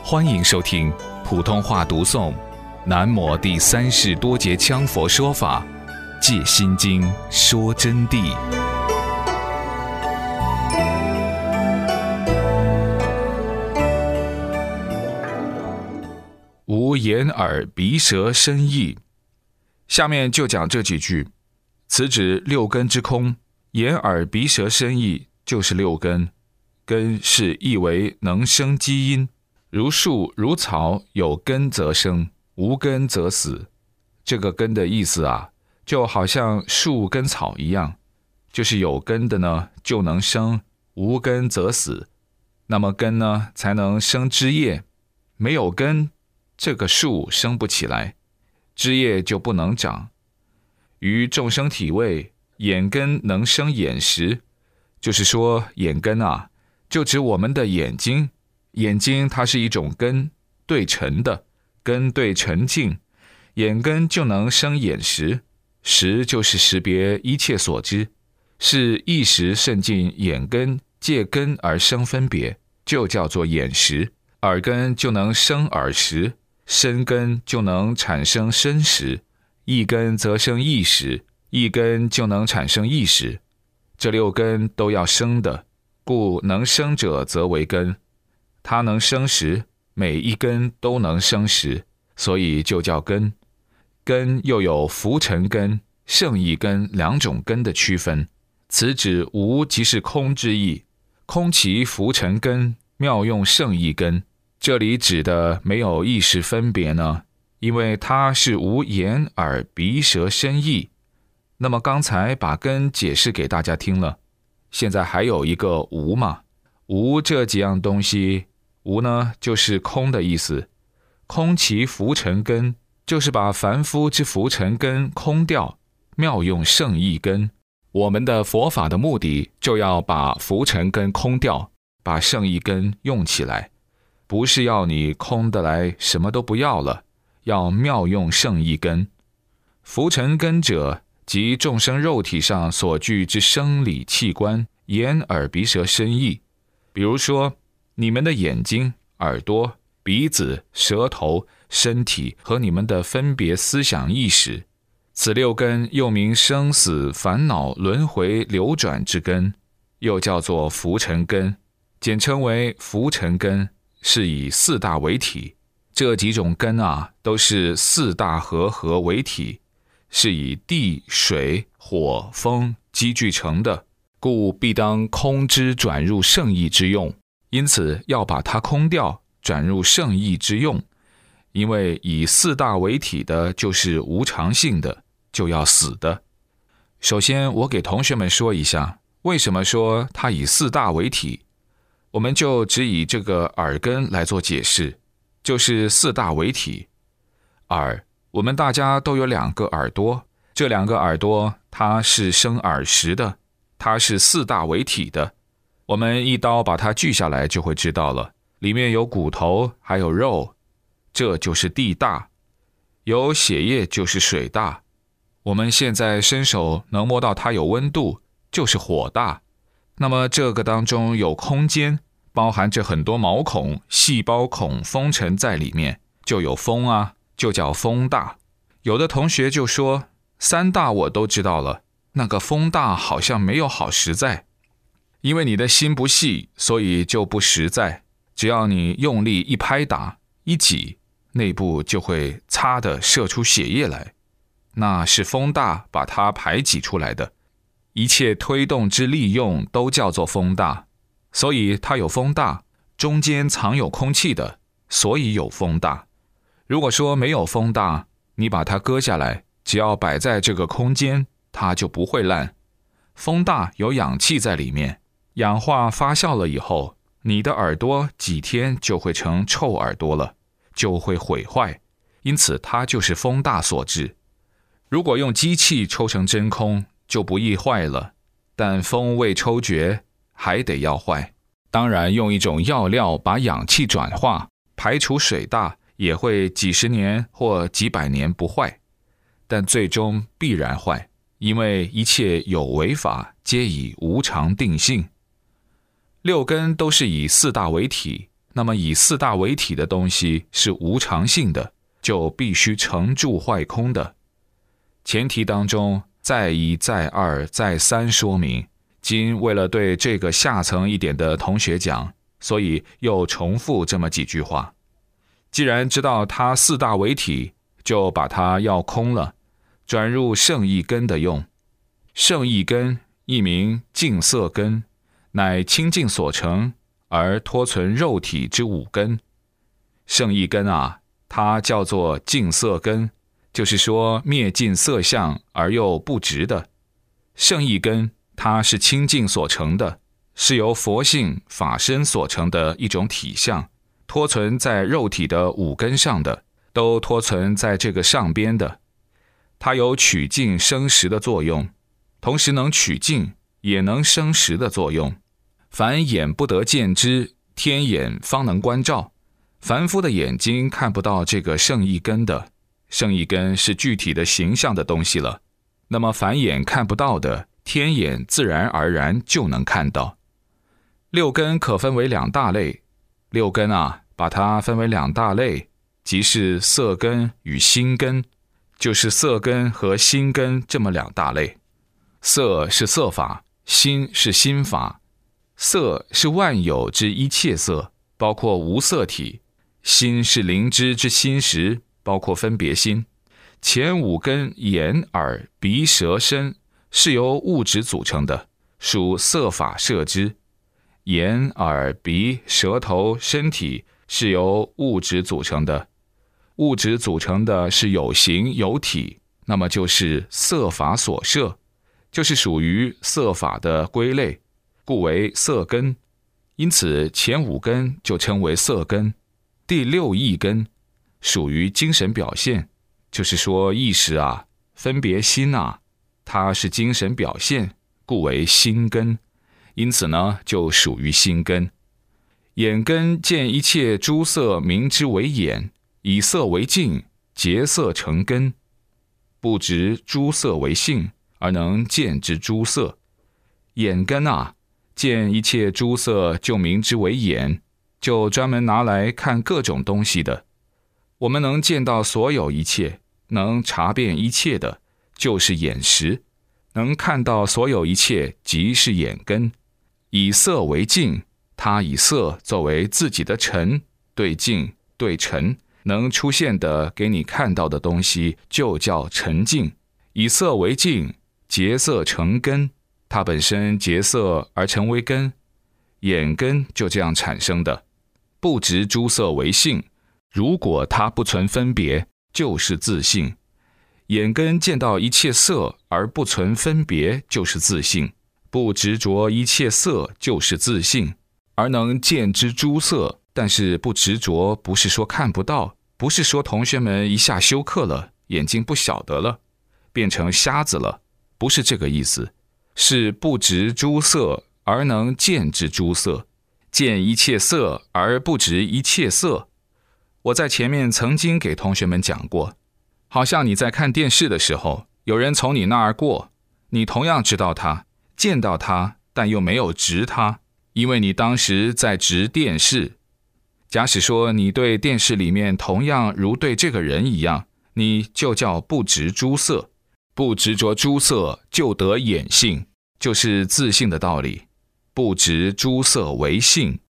欢迎收听普通话读诵南摩第三世多杰羌佛说法戒心经说真谛。无眼耳鼻舌身意，下面就讲这几句。此指六根之空，眼耳鼻舌身意就是六根。根是意为能生基因，如树如草，有根则生，无根则死。这个根的意思啊，就好像树跟草一样，就是有根的呢就能生，无根则死。那么根呢才能生枝叶，没有根，这个树生不起来，枝叶就不能长。于众生体位，眼根能生眼识，就是说眼根啊，就指我们的眼睛。眼睛它是一种根，对尘的，根对尘境，眼根就能生眼识，识就是识别一切所知，是意识渗进眼根，借根而生分别，就叫做眼识。耳根就能生耳识，身根就能产生身识，意根则生意识，意根就能产生意识。这六根都要生的，故能生者则为根。它能生时，每一根都能生时，所以就叫根。根又有浮尘根、圣意根两种根的区分。此指无即是空之意，空其浮尘根，妙用圣意根。这里指的没有意识分别呢，因为它是无眼耳鼻舌身意。那么刚才把根解释给大家听了，现在还有一个无嘛。无这几样东西，无呢就是空的意思。空其浮尘根，就是把凡夫之浮尘根空掉，妙用圣意根。我们的佛法的目的就要把浮尘根空掉，把圣意根用起来，不是要你空的来什么都不要了，要妙用圣意根。浮尘根者，即众生肉体上所具之生理器官，眼耳鼻舌身意。比如说你们的眼睛、耳朵、鼻子、舌头、身体和你们的分别思想意识，此六根又名生死烦恼轮回流转之根，又叫做浮尘根，简称为浮尘根，是以四大为体。这几种根啊，都是四大合为体，是以地、水、火、风积聚成的，故必当空之转入圣意之用。因此要把它空掉，转入圣意之用。因为以四大为体的就是无常性的，就要死的。首先我给同学们说一下，为什么说它以四大为体。我们就只以这个耳根来做解释，就是四大为体。耳，我们大家都有两个耳朵，这两个耳朵它是生耳识的，它是四大为体的。我们一刀把它锯下来就会知道了，里面有骨头还有肉，这就是地大。有血液就是水大。我们现在伸手能摸到它有温度，就是火大。那么这个当中有空间，包含着很多毛孔、细胞孔、风尘在里面，就有风啊，就叫风大。有的同学就说三大我都知道了，那个风大好像没有好实在。因为你的心不细，所以就不实在。只要你用力一拍打一挤，内部就会擦的射出血液来，那是风大把它排挤出来的。一切推动之利用都叫做风大，所以它有风大，中间藏有空气的，所以有风大。如果说没有风大，你把它割下来，只要摆在这个空间，它就不会烂。风大有氧气在里面，氧化发酵了以后，你的耳朵几天就会成臭耳朵了，就会毁坏，因此它就是风大所致。如果用机器抽成真空，就不易坏了，但风未抽绝，还得要坏。当然用一种药料把氧气转化，排除水大，也会几十年或几百年不坏，但最终必然坏，因为一切有为法，皆以无常定性。六根都是以四大为体， 那么以四大为体的东西是无常性的，就必须成住坏空的。前提当中再一再二再三说明，今为了对这个下层一点的同学讲，所以又重复这么几句话。既然知道它四大为体，就把它要空了，转入圣意根的用。圣意根亦名净色根，乃清净所成，而托存肉体之五根。圣意根啊，它叫做净色根，就是说灭尽色相而又不执的。圣意根它是清净所成的，是由佛性法身所成的一种体相，托存在肉体的五根上的，都托存在这个上边的。它有取净生实的作用，同时能取净也能生实的作用。凡眼不得见之，天眼方能观照。凡夫的眼睛看不到这个圣意根的，圣意根是具体的形象的东西了。那么凡眼看不到的，天眼自然而然就能看到。六根可分为两大类，六根啊，把它分为两大类，即是色根与心根，就是色根和心根这么两大类。色是色法，心是心法。色是万有之一切色，包括无色体；心是灵知之心识，包括分别心。前五根眼耳鼻舌身是由物质组成的，属色法摄之。眼耳鼻舌头身体是由物质组成的，物质组成的是有形有体，那么就是色法所摄，就是属于色法的归类，故为色根。因此前五根就称为色根。第六意根属于精神表现，就是说意识啊，分别心啊，它是精神表现，故为心根。因此呢，就属于心根。眼根见一切诸色，明之为眼，以色为镜，结色成根，不执诸色为性，而能见之诸色。眼根啊，见一切诸色就明之为眼，就专门拿来看各种东西的。我们能见到所有一切，能察辨一切的，就是眼识；能看到所有一切，即是眼根。以色为镜，它以色作为自己的尘，对镜对尘，能出现的给你看到的东西就叫尘镜。以色为镜，结色成根，它本身结色而成为根，眼根就这样产生的。不执诸色为性，如果它不存分别，就是自性。眼根见到一切色而不存分别，就是自性。不执着一切色，就是自性，而能见之诸色。但是不执着，不是说看不到，不是说同学们一下休克了，眼睛不晓得了，变成瞎子了，不是这个意思，是不执诸色而能见之诸色，见一切色而不执一切色。我在前面曾经给同学们讲过，好像你在看电视的时候，有人从你那儿过，你同样知道他，见到他，但又没有执他，因为你当时在执电视。假使说你对电视里面同样如对这个人一样，你就叫不执诸色。不执着诸色，就得眼性，就是自性的道理。不执诸色为性，